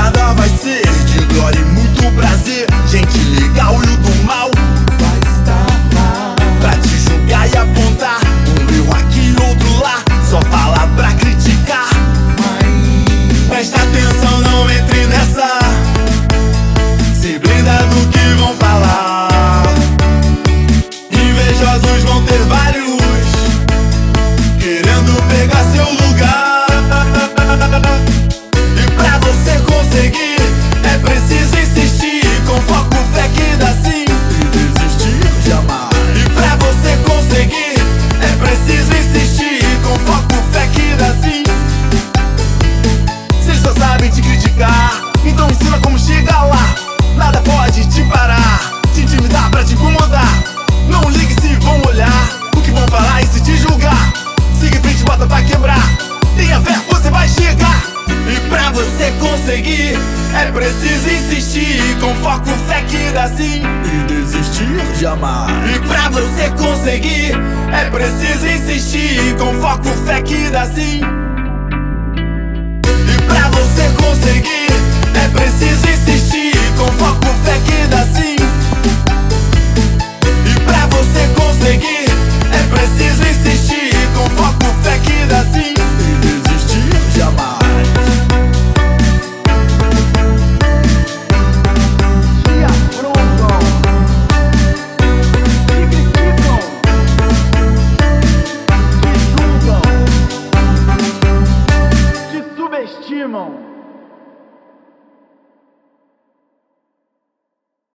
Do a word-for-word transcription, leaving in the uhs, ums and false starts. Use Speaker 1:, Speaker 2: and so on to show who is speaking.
Speaker 1: jornada vai ser de glória e muito prazer. Gente legal e o do mal vai estar lá pra te julgar e apontar um erro aqui, outro lá, só fala pra criticar. Presta atenção, não entre nessa, se blinda do que vão falar. Invejosos vão ter vários, querendo pegar seu lugar. E pra você conseguir é preciso insistir, com foco, fé que dá sim, e desistir jamais. E pra você conseguir é preciso insistir, com foco, fé que dá sim. Cês só sabem te criticar, então ensina como chegar lá. Nada pode te parar, te intimidar pra te incomodar. Não ligue se vão olhar, o que vão falar e se te julgar. Siga em frente, bota pra quebrar, tenha fé, você vai chegar. E pra você conseguir é preciso insistir, com foco, fé que dá sim, e desistir jamais. E pra você conseguir é preciso insistir, com foco, fé que dá sim. E pra você conseguir é preciso insistir, com foco, fé que dá